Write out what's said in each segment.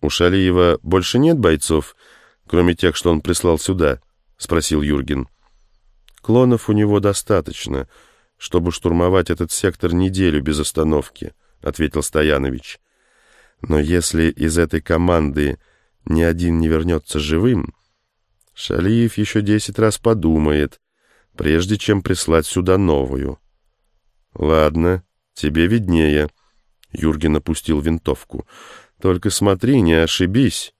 «У Шалиева больше нет бойцов, кроме тех, что он прислал сюда?» — спросил Юрген. «Клонов у него достаточно, чтобы штурмовать этот сектор неделю без остановки», — ответил Стоянович. «Но если из этой команды ни один не вернется живым, Шалиев еще 10 раз подумает, прежде чем прислать сюда новую». «Ладно, тебе виднее», — Юрген опустил винтовку. «Только смотри, не ошибись».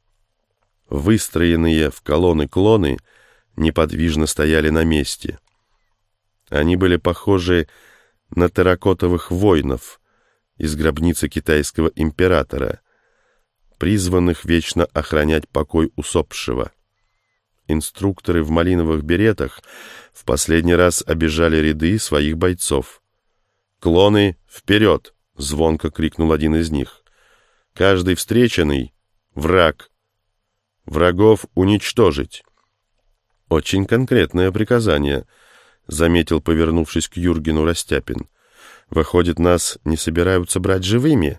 Выстроенные в колонны клоны неподвижно стояли на месте. Они были похожи на терракотовых воинов из гробницы китайского императора, призванных вечно охранять покой усопшего. Инструкторы в малиновых беретах в последний раз обежали ряды своих бойцов. «Клоны, вперед!» — звонко крикнул один из них. «Каждый встреченный — враг. Врагов уничтожить». «Очень конкретное приказание», — заметил, повернувшись к Юргену, Растяпин. «Выходит, нас не собираются брать живыми?»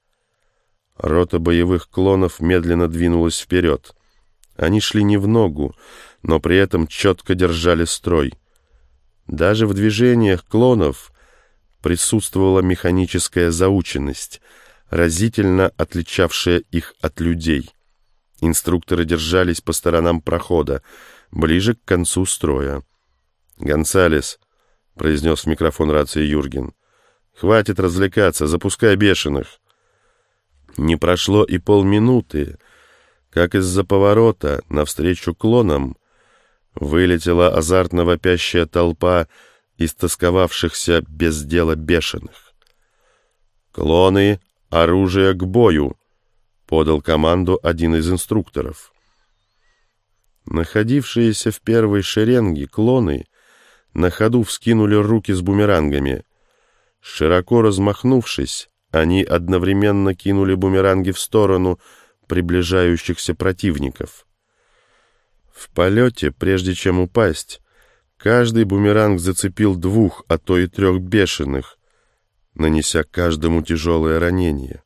Рота боевых клонов медленно двинулась вперед. Они шли не в ногу, но при этом четко держали строй. Даже в движениях клонов присутствовала механическая заученность, разительно отличавшая их от людей. Инструкторы держались по сторонам прохода, ближе к концу строя. «Гонсалес», — произнес в микрофон рации Юрген, — «хватит развлекаться, запускай бешеных». Не прошло и полминуты, как из-за поворота навстречу клонам вылетела азартно вопящая толпа истосковавшихся без дела бешеных. «Клоны, оружие к бою!» — подал команду один из инструкторов. Находившиеся в первой шеренге клоны на ходу вскинули руки с бумерангами. Широко размахнувшись, они одновременно кинули бумеранги в сторону приближающихся противников. В полете, прежде чем упасть, каждый бумеранг зацепил 2, а то и 3 бешеных, нанеся каждому тяжелое ранение.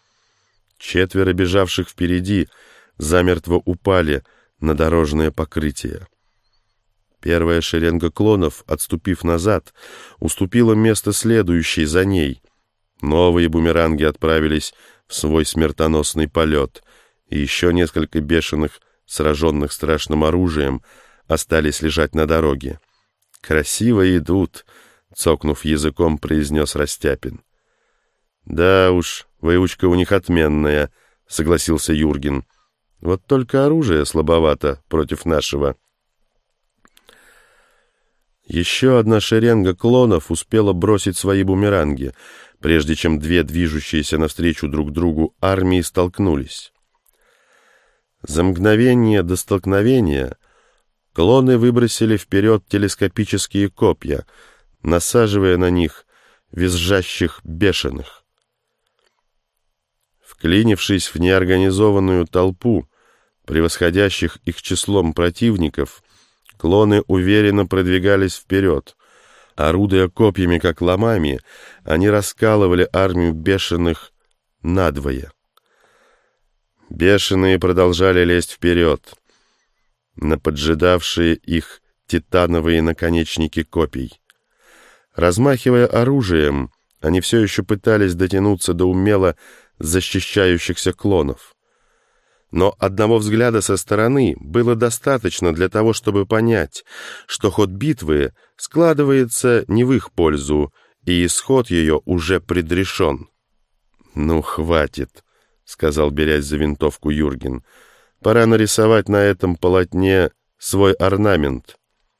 4 бежавших впереди замертво упали на дорожное покрытие. Первая шеренга клонов, отступив назад, уступила место следующей за ней. Новые бумеранги отправились в свой смертоносный полет, и еще несколько бешеных, сраженных страшным оружием, остались лежать на дороге. «Красиво идут», — цокнув языком, произнес Растяпин. «Да уж, выучка у них отменная», — согласился Юрген. «Вот только оружие слабовато против нашего». Еще одна шеренга клонов успела бросить свои бумеранги, прежде чем 2 движущиеся навстречу друг другу армии столкнулись. За мгновение до столкновения клоны выбросили вперед телескопические копья, насаживая на них визжащих бешеных. Вклинившись в неорганизованную толпу превосходящих их числом противников, клоны уверенно продвигались вперед. Орудуя копьями, как ломами, они раскалывали армию бешеных надвое. Бешеные продолжали лезть вперед на поджидавшие их титановые наконечники копий. Размахивая оружием, они все еще пытались дотянуться до умело защищающихся клонов. Но одного взгляда со стороны было достаточно для того, чтобы понять, что ход битвы складывается не в их пользу, и исход ее уже предрешен. «Ну, хватит», — сказал, берясь за винтовку Юрген. «Пора нарисовать на этом полотне свой орнамент».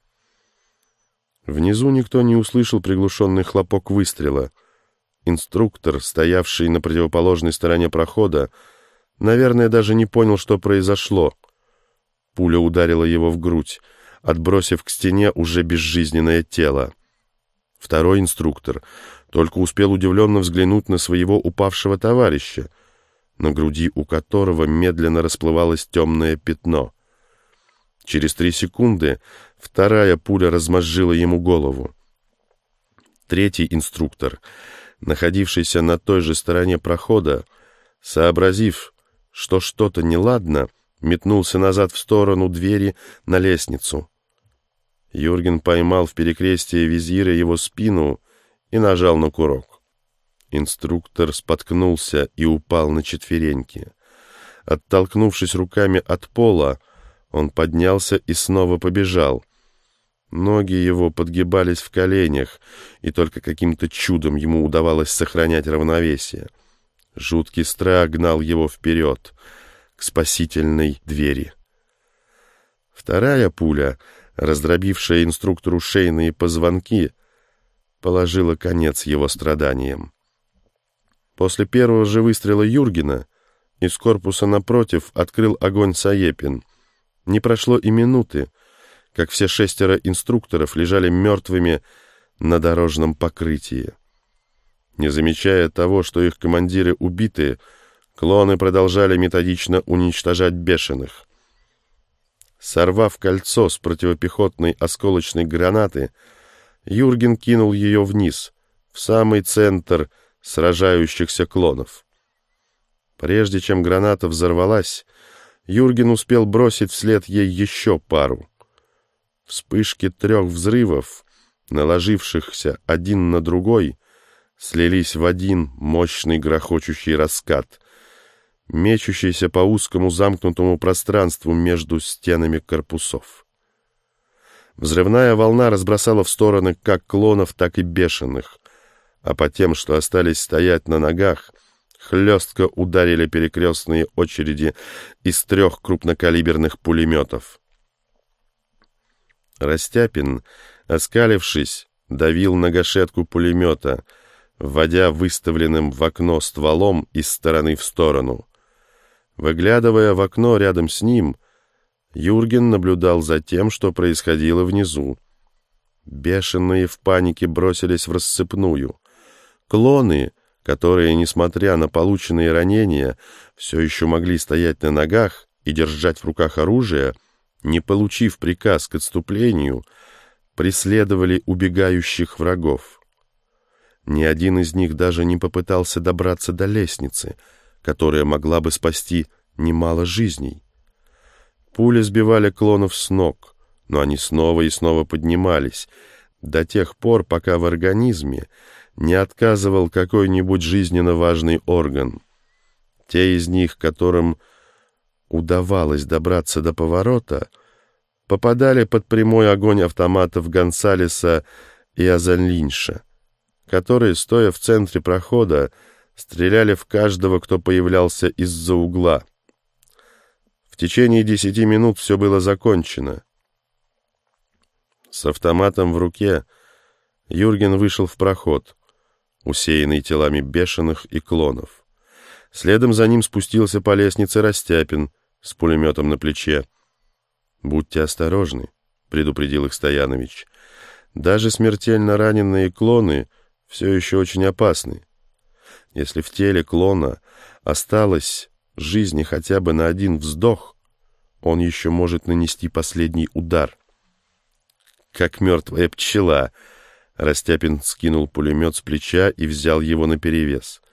Внизу никто не услышал приглушенный хлопок выстрела. Инструктор, стоявший на противоположной стороне прохода, наверное, даже не понял, что произошло. Пуля ударила его в грудь, отбросив к стене уже безжизненное тело. Второй инструктор только успел удивленно взглянуть на своего упавшего товарища, на груди у которого медленно расплывалось темное пятно. Через 3 секунды вторая пуля размозжила ему голову. Третий инструктор, находившийся на той же стороне прохода, сообразив, что что-то неладно, метнулся назад в сторону двери на лестницу. Юрген поймал в перекрестие визира его спину и нажал на курок. Инструктор споткнулся и упал на четвереньки. Оттолкнувшись руками от пола, он поднялся и снова побежал. Ноги его подгибались в коленях, и только каким-то чудом ему удавалось сохранять равновесие. Жуткий страх гнал его вперед, к спасительной двери. Вторая пуля, раздробившая инструктору шейные позвонки, положила конец его страданиям. После первого же выстрела Юргена из корпуса напротив открыл огонь Саепин. Не прошло и минуты, как все 6 инструкторов лежали мертвыми на дорожном покрытии. Не замечая того, что их командиры убиты, клоны продолжали методично уничтожать бешеных. Сорвав кольцо с противопехотной осколочной гранаты, Юрген кинул ее вниз, в самый центр сражающихся клонов. Прежде чем граната взорвалась, Юрген успел бросить вслед ей еще пару. Вспышки 3 взрывов, наложившихся один на другой, слились в один мощный грохочущий раскат, мечущийся по узкому замкнутому пространству между стенами корпусов. Взрывная волна разбросала в стороны как клонов, так и бешеных, а по тем, что остались стоять на ногах, хлестко ударили перекрестные очереди из 3 крупнокалиберных пулеметов. Растяпин, оскалившись, давил на гашетку пулемета, вводя выставленным в окно стволом из стороны в сторону. Выглядывая в окно рядом с ним, Юрген наблюдал за тем, что происходило внизу. Бешеные в панике бросились в рассыпную. Клоны, которые, несмотря на полученные ранения, все еще могли стоять на ногах и держать в руках оружие, не получив приказ к отступлению, преследовали убегающих врагов. Ни один из них даже не попытался добраться до лестницы, которая могла бы спасти немало жизней. Пули сбивали клонов с ног, но они снова и снова поднимались, до тех пор, пока в организме не отказывал какой-нибудь жизненно важный орган. Те из них, которым удавалось добраться до поворота, попадали под прямой огонь автоматов Гонсалеса и Азанлинша, которые, стоя в центре прохода, стреляли в каждого, кто появлялся из-за угла. В течение 10 минут все было закончено. С автоматом в руке Юрген вышел в проход, усеянный телами бешеных и клонов. Следом за ним спустился по лестнице Растяпин с пулеметом на плече. «Будьте осторожны», — предупредил их Стоянович. «Даже смертельно раненые клоны все еще очень опасны. Если в теле клона осталось жизни хотя бы на 1 вздох, он еще может нанести последний удар». «Как мертвая пчела», — Растяпин скинул пулемет с плеча и взял его наперевес.